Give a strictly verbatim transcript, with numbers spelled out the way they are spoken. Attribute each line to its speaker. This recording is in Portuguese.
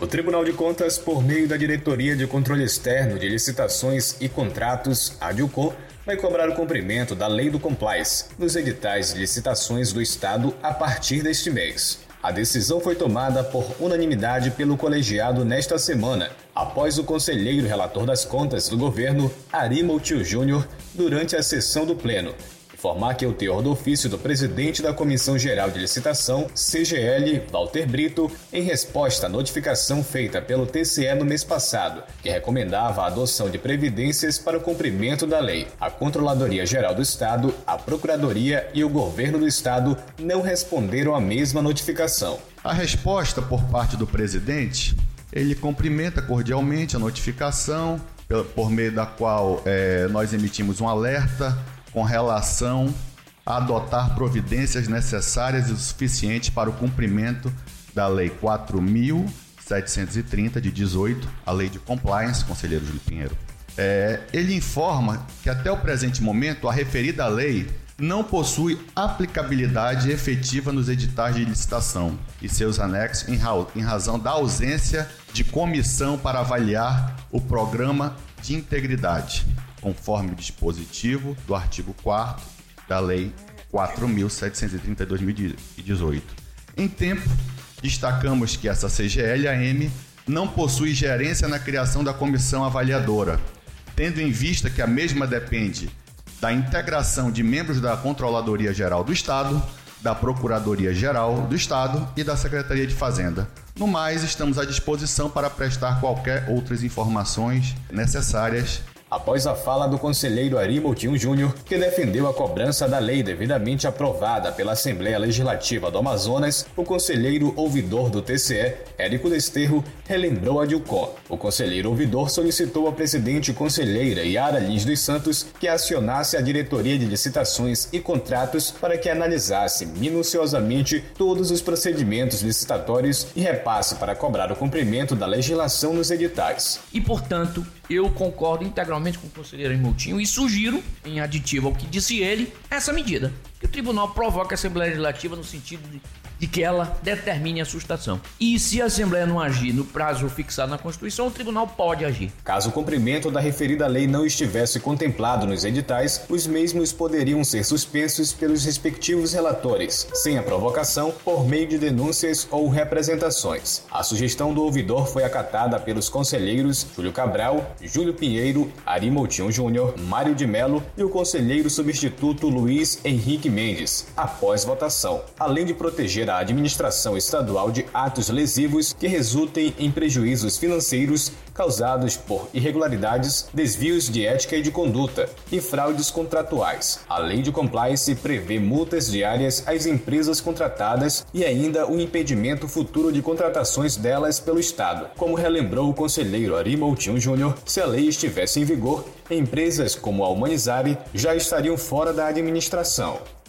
Speaker 1: O Tribunal de Contas, por meio da Diretoria de Controle Externo de Licitações e Contratos, a DILCON, vai cobrar o cumprimento da Lei do Compliance nos editais de licitações do Estado a partir deste mês. A decisão foi tomada por unanimidade pelo colegiado nesta semana, após o conselheiro relator das contas do governo, Ari Moutinho Júnior, durante a sessão do Pleno, informar que o teor do ofício do presidente da Comissão Geral de Licitação, C G L, Walter Brito, em resposta à notificação feita pelo T C E no mês passado, que recomendava a adoção de previdências para o cumprimento da lei. A Controladoria Geral do Estado, a Procuradoria e o Governo do Estado não responderam à mesma notificação.
Speaker 2: A resposta por parte do presidente, ele cumprimenta cordialmente a notificação, por meio da qual é, nós emitimos um alerta com relação a adotar providências necessárias e suficientes para o cumprimento da Lei quatro mil setecentos e trinta de dezoito, a Lei de Compliance, conselheiro Júlio Pinheiro. É, ele informa que até o presente momento a referida lei não possui aplicabilidade efetiva nos editais de licitação e seus anexos em, ra- em razão da ausência de comissão para avaliar o programa de integridade, conforme o dispositivo do artigo quarto da Lei quatro mil setecentos e trinta de dois mil e dezoito. Em tempo, destacamos que essa C G L A M não possui gerência na criação da comissão avaliadora, tendo em vista que a mesma depende da integração de membros da Controladoria Geral do Estado, da Procuradoria Geral do Estado e da Secretaria de Fazenda. No mais, estamos à disposição para prestar qualquer outras informações necessárias.
Speaker 1: Após a fala do conselheiro Ari Moutinho Júnior, que defendeu a cobrança da lei devidamente aprovada pela Assembleia Legislativa do Amazonas, o conselheiro ouvidor do T C E, Érico Desterro, relembrou a DILCON. O conselheiro ouvidor solicitou à presidente conselheira Yara Lins dos Santos que acionasse a Diretoria de Licitações e Contratos para que analisasse minuciosamente todos os procedimentos licitatórios e repasse para cobrar o cumprimento da legislação nos editais.
Speaker 3: E, portanto, eu concordo integralmente com o conselheiro Moutinho e sugiro, em aditivo ao que disse ele, essa medida. Que o tribunal provoque a Assembleia Legislativa no sentido de, de que ela determine a sustação. E se a Assembleia não agir no prazo fixado na Constituição, o tribunal pode agir.
Speaker 1: Caso o cumprimento da referida lei não estivesse contemplado nos editais, os mesmos poderiam ser suspensos pelos respectivos relatores, sem a provocação, por meio de denúncias ou representações. A sugestão do ouvidor foi acatada pelos conselheiros Júlio Cabral, Júlio Pinheiro, Ari Moutinho Júnior, Mário de Mello e o conselheiro substituto Luiz Henrique Mendes, após votação, além de proteger a administração estadual de atos lesivos que resultem em prejuízos financeiros causados por irregularidades, desvios de ética e de conduta e fraudes contratuais. A Lei de Compliance prevê multas diárias às empresas contratadas e ainda o impedimento futuro de contratações delas pelo Estado. Como relembrou o conselheiro Ari Moutinho Júnior, se a lei estivesse em vigor, empresas como a Humanizare já estariam fora da administração.